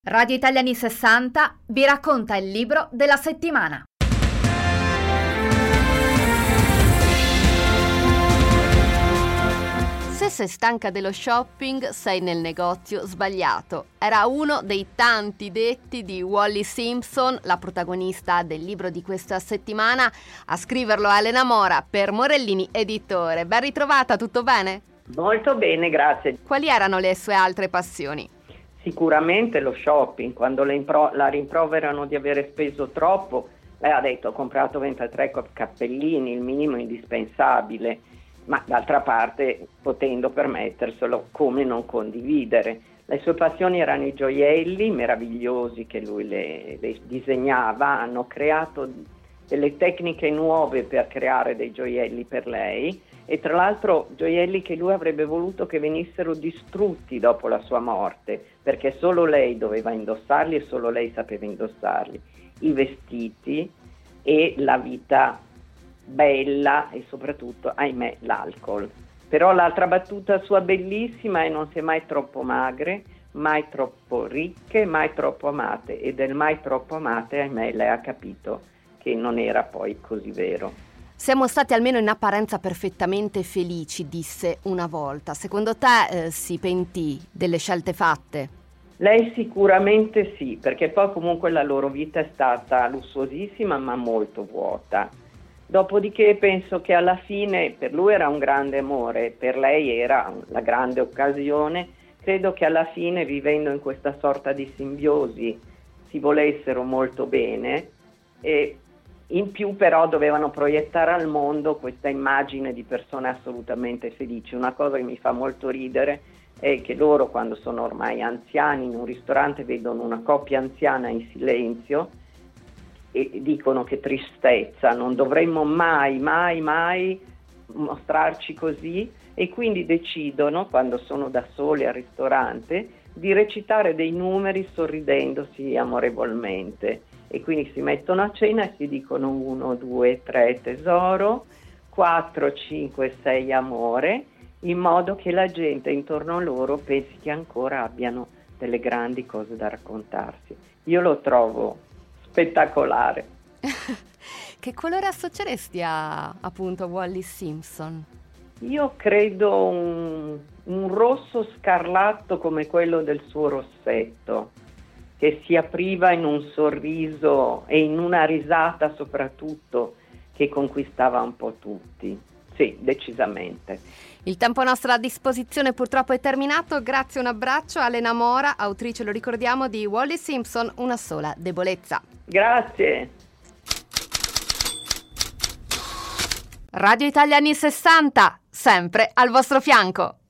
Radio Italiani 60 vi racconta il libro della settimana. Se sei stanca dello shopping, sei nel negozio sbagliato. Era uno dei tanti detti di Wallis Simpson, la protagonista del libro di questa settimana. A scriverlo è Elena Mora per Morellini Editore. Ben ritrovata, tutto bene? Molto bene, grazie. Quali erano le sue altre passioni? Sicuramente lo shopping. Quando la rimproverano di avere speso troppo, lei ha detto: ho comprato 23 cappellini, il minimo indispensabile, ma d'altra parte, potendo permetterselo, come non condividere? Le sue passioni erano i gioielli meravigliosi che lui le disegnava. Hanno creato delle tecniche nuove per creare dei gioielli per lei, e tra l'altro gioielli che lui avrebbe voluto che venissero distrutti dopo la sua morte, perché solo lei doveva indossarli e solo lei sapeva indossarli. I vestiti e la vita bella e soprattutto, ahimè, l'alcol. Però l'altra battuta sua bellissima è: non si è mai troppo magre, mai troppo ricche, mai troppo amate. E del mai troppo amate, ahimè, lei ha capito che non era poi così vero. Siamo stati almeno in apparenza perfettamente felici, disse una volta. Secondo te si pentì delle scelte fatte? Lei sicuramente sì, perché poi comunque la loro vita è stata lussuosissima ma molto vuota. Dopodiché penso che alla fine, per lui era un grande amore, per lei era la grande occasione. Credo che alla fine, vivendo in questa sorta di simbiosi, si volessero molto bene, e in più però dovevano proiettare al mondo questa immagine di persone assolutamente felici. Una cosa che mi fa molto ridere è che loro, quando sono ormai anziani, in un ristorante vedono una coppia anziana in silenzio e dicono: che tristezza, non dovremmo mai mostrarci così, e quindi decidono, quando sono da soli al ristorante, di recitare dei numeri sorridendosi amorevolmente. E quindi si mettono a cena e si dicono 1, 2, 3 tesoro, 4, 5, 6 amore, in modo che la gente intorno a loro pensi che ancora abbiano delle grandi cose da raccontarsi. Io lo trovo spettacolare. Che colore associeresti appunto a Wallis Simpson? Io credo un rosso scarlatto come quello del suo rossetto, che si apriva in un sorriso e in una risata soprattutto che conquistava un po' tutti. Sì, decisamente. Il tempo a nostra disposizione purtroppo è terminato. Grazie, un abbraccio a Elena Mora, autrice, lo ricordiamo, di Wallis Simpson, Una sola debolezza. Grazie. Radio Italiani 60, sempre al vostro fianco.